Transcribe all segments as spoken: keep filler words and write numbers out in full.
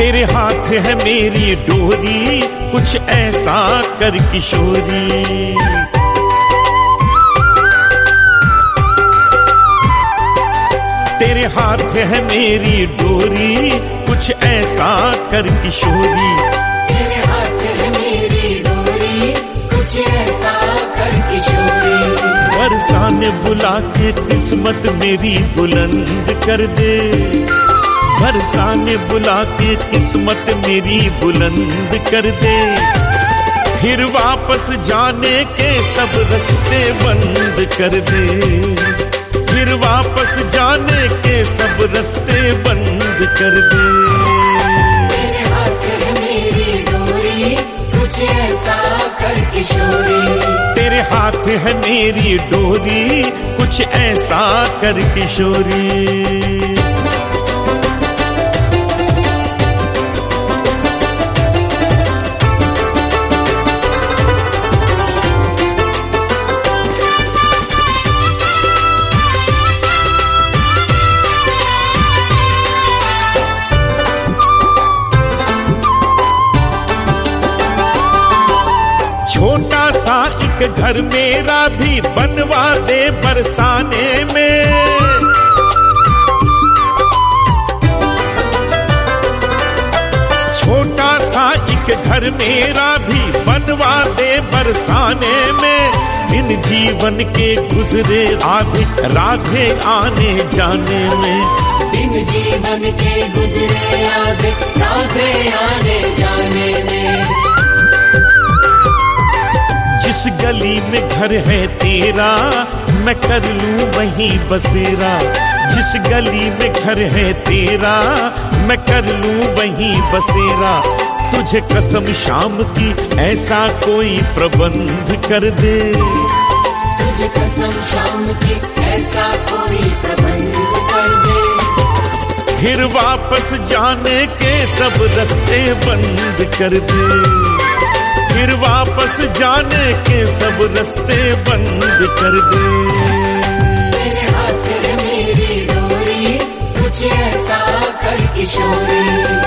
तेरे हाथ है मेरी डोरी, कुछ ऐसा कर किशोरी। तेरे हाथ है मेरी डोरी, कुछ ऐसा कर किशोरी। तेरे हाथ है मेरी डोरी, कुछ ऐसा कर किशोरी। बरसाने बुला के किस्मत मेरी बुलंद कर दे, बरसाने बुला के किस्मत मेरी बुलंद कर दे। फिर वापस जाने के सब रास्ते बंद कर दे, फिर वापस जाने के सब रास्ते बंद कर दे। तेरे हाथ है मेरी डोरी, कुछ ऐसा कर किशोरी। तेरे हाथ है मेरी डोरी, कुछ ऐसा कर किशोरी। छोटा सा एक घर मेरा भी बनवा दे बरसाने में, छोटा सा एक घर मेरा भी बनवा दे बरसाने में। इन जीवन के गुजरे आधे राधे आने जाने में, दिन जीवन के गुजरे आधे राधे आने जाने में। जिस गली में घर है तेरा मैं कर लूं वहीं बसेरा, जिस गली में घर है तेरा मैं कर लूं वहीं बसेरा। तुझे कसम शाम की ऐसा कोई प्रबंध कर दे, तुझे कसम शाम की ऐसा कोई प्रबंध कर दे। फिर वापस जाने के सब रास्ते बंद कर दे, फिर वापस जाने के सब रास्ते बंद कर दे। तेरे हाथ है मेरी डोरी, कुछ ऐसा कर किशोरी।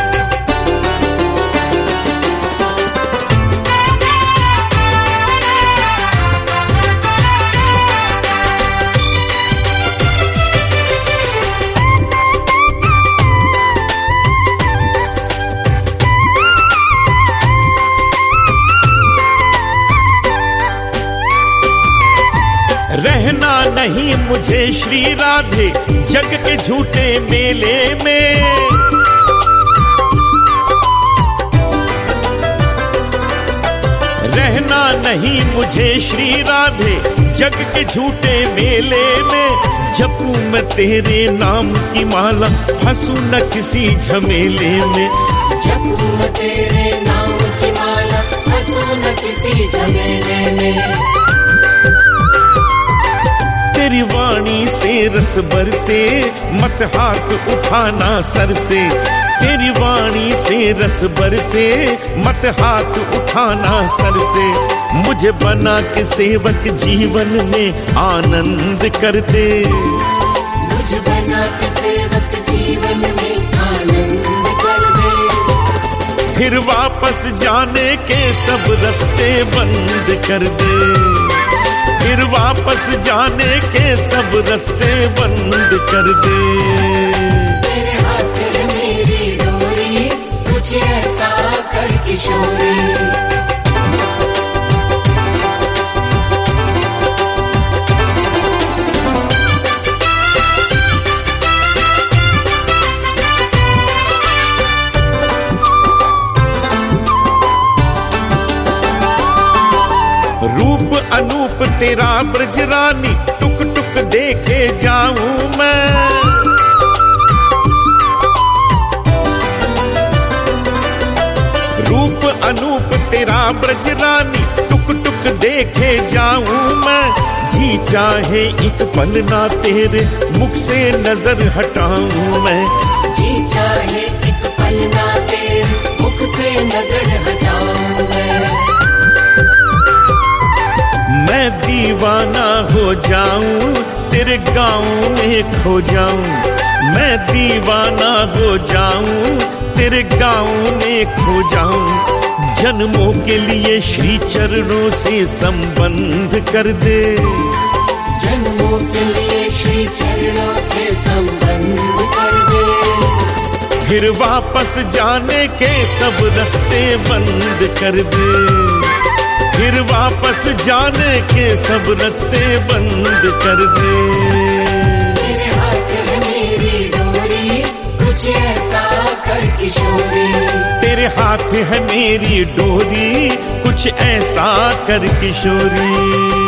रहना नहीं मुझे श्री राधे जग के झूठे मेले में, रहना नहीं मुझे श्री राधे जग के झूठे मेले में। जपूं मैं तेरे नाम की माला, फंसूं न किसी झमेले में, जपूं मैं तेरे नाम की माला, फंसूं न किसी झमेले में। तेरी वाणी से रस बरसे मत हाथ उठाना सर से, तेरी वाणी से रस बरसे मत हाथ उठाना सर से। मुझे बना के सेवक जीवन में आनंद कर दे, मुझे बना के सेवक जीवन में आनंद कर दे। फिर वापस जाने के सब रास्ते बंद कर दे, फिर वापस जाने के सब रास्ते बंद कर दे। तेरे हाथ है मेरी डोरी, कुछ ऐसा कर किशोरी। रूप अनूप तेरा ब्रजरानी, टुक टुक देखे जाऊं मैं। रूप अनूप तेरा ब्रजरानी, टुक टुक देखे जाऊं मैं। जी चाहे एक पल ना तेरे मुख से नजर हटाऊं मैं, जी चाहे एक पल ना तेरे मुख से नजर हटाऊं मैं। मैं दीवाना हो जाऊं तेरे गाँव में खो जाऊं, मैं दीवाना हो जाऊं तेरे गाँव में खो जाऊं, जन्मों के लिए श्री चरणों से संबंध कर दे। जन्मों के लिए श्री चरणों से संबंध कर दे। फिर वापस जाने के सब रास्ते बंद कर दे। फिर वापस जाने के सब रास्ते बंद कर दे। तेरे हाथ है मेरी डोरी, कुछ ऐसा कर किशोरी। तेरे हाथ है मेरी डोरी, कुछ ऐसा कर किशोरी।